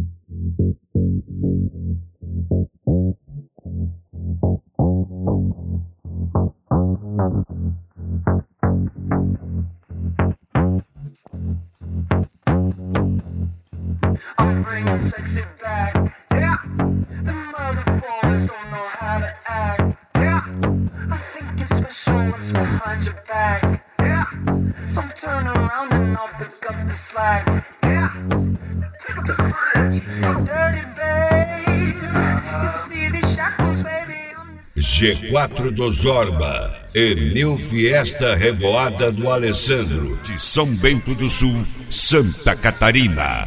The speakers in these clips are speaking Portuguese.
I'm bringing sexy back, yeah. The mother boys don't know how to act, yeah. I think it's special what's behind your back, yeah. So turn around and I'll pick up the slack, yeah. Take up this bridge, dirty babe. You see these shackles, baby. G4 do Zorba e New Fiesta Revoada do Alessandro, de São Bento do Sul, Santa Catarina.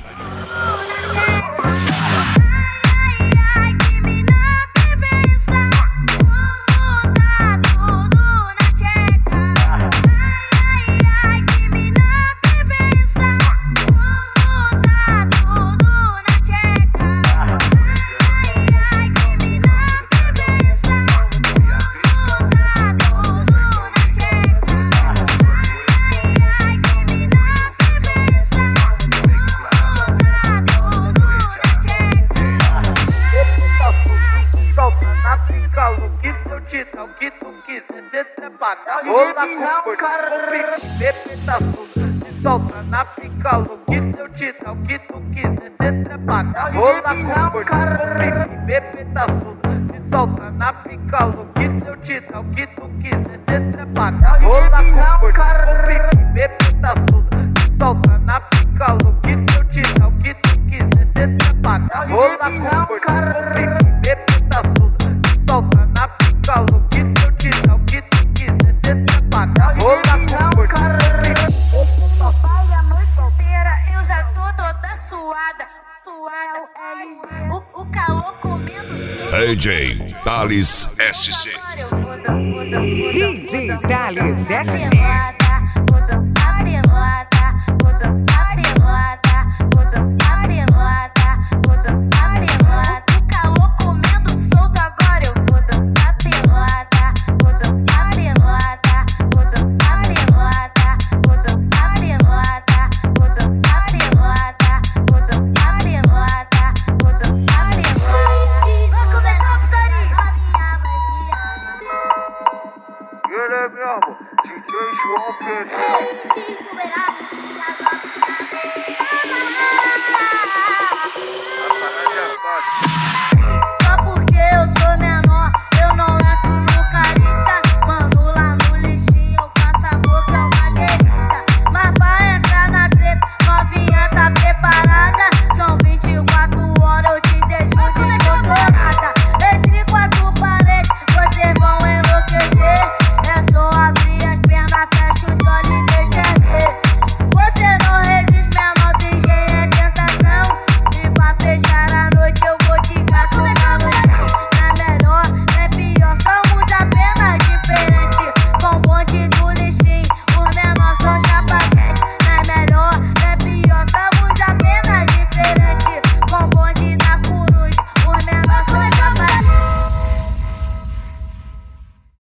Solta na pica, louque, se eu te dar o que tu quiser ser trepada. Rola com força, o pique, bebê tá surdo. Se solta na pica, louque, se eu te dar o que tu quiser ser trepada. Rola com força, o pique, bebê tá surdo. Se solta na pica, louque, se eu te dar o que tu quiser ser trepada. Rola com força, o pique, bebê tá surdo. Se solta na pica, louque, se eu te dar o que tu quiser ser trepada. Rola com força, o pique. Eu já tô toda suada. O calor comendo DJ Thales SC. DJ Thales SC. Vou dançar pelada, vou dançar